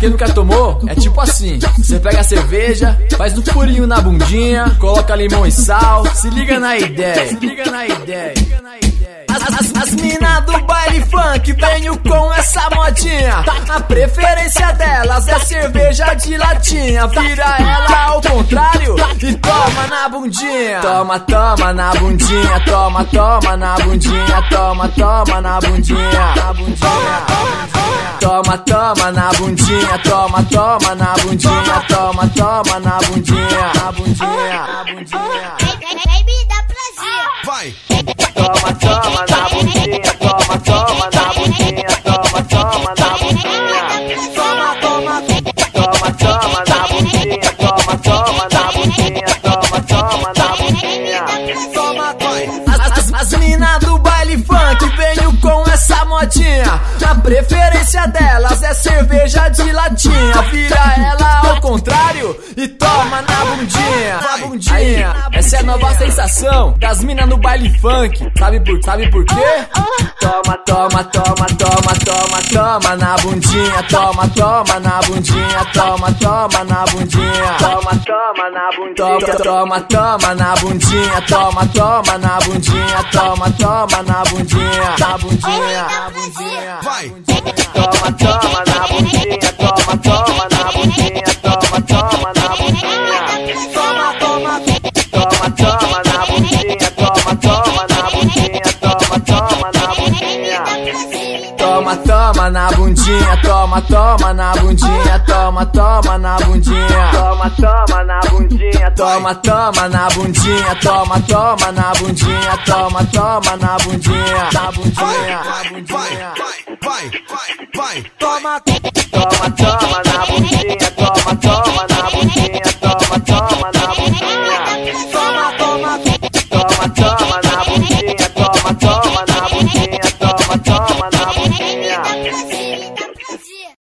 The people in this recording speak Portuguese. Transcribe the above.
quem nunca tomou, é tipo assim: você pega a cerveja, faz um furinho na bundinha, coloca limão e sal, se liga na ideia, se liga na ideia. As minas do baile funk venho com essa modinha. A preferência delas é cerveja de latinha. Vira ela ao contrário e toma na bundinha. Toma, toma na bundinha. Toma, toma na bundinha. Toma, toma na bundinha. Na bundinha. Toma, toma na bundinha. Toma, toma na bundinha. Toma, toma na bundinha. Na bundinha. Na bundinha. Baby, dá prazer. Vai. Toma, toma na bundinha, toma, toma na bundinha, toma, toma na bundinha. Toma, toma, toma, toma na bundinha, toma, toma na bundinha, toma, toma na bundinha. Toma, toma. As minas do baile funk venho com essa modinha. A preferência delas é cerveja de latinha. Vira ela ao contrário e toma na bundinha. Na bundinha. Essa é a nova sensação das minas no baile funk. Sabe por quê? Toma, toma, toma, toma, toma, toma na bundinha. Toma, toma na bundinha. Toma, toma na bundinha. Toma, toma na bundinha. Toma, toma na bundinha. Toma, toma na bundinha. Toma, toma na bundinha. Na bundinha, na bundinha. Vai. Toma, toma na bundinha. Toma, toma na bundinha. Toma, toma na bundinha. Toma, toma. Toma, toma na bundinha. Toma, toma na bundinha. Toma, toma na bundinha. Toma, toma na bundinha. Toma, toma na bundinha. Toma, toma na bundinha. Toma, toma na bundinha. Toma, toma na bundinha. Toma, toma na bundinha. Toma, toma na bundinha. Na bundinha, na bundinha. Vai. Toma, toma, toma.